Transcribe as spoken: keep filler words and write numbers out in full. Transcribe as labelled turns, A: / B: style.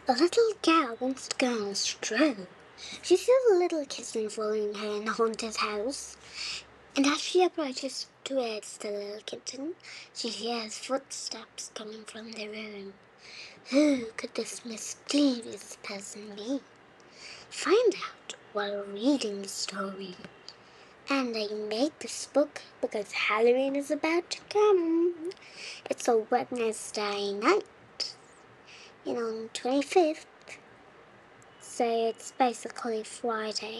A: A little gal wants to go on a stroll. She sees a little kitten following her in a haunted house, and as she approaches towards the little kitten, she hears footsteps coming from the room. Who could this mysterious person be? Find out while reading the story. And I made this book because Halloween is about to come. It's a Wednesday night, you know, on twenty-fifth. So it's basically Friday.